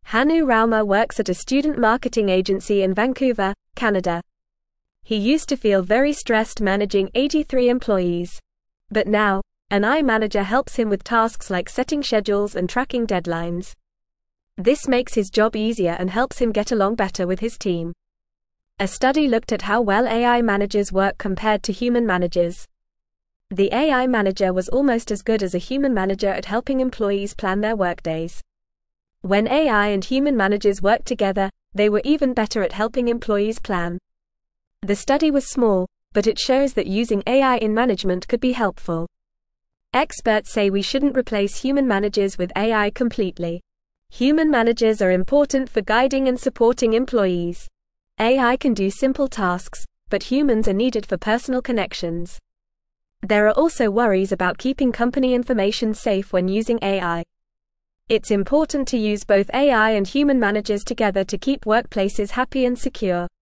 Hanu Rauma works at a student marketing agency in Vancouver, Canada. He used to feel very stressed managing 83 employees. But now, an AI manager helps him with tasks like setting schedules and tracking deadlines. This makes his job easier and helps him get along better with his team. A study looked at how well AI managers work compared to human managers. The AI manager was almost as good as a human manager at helping employees plan their workdays. When AI and human managers worked together, they were even better at helping employees plan. The study was small, but it shows that using AI in management could be helpful. Experts say we shouldn't replace human managers with AI completely. Human managers are important for guiding and supporting employees. AI can do simple tasks, but humans are needed for personal connections. There are also worries about keeping company information safe when using AI. It's important to use both AI and human managers together to keep workplaces happy and secure.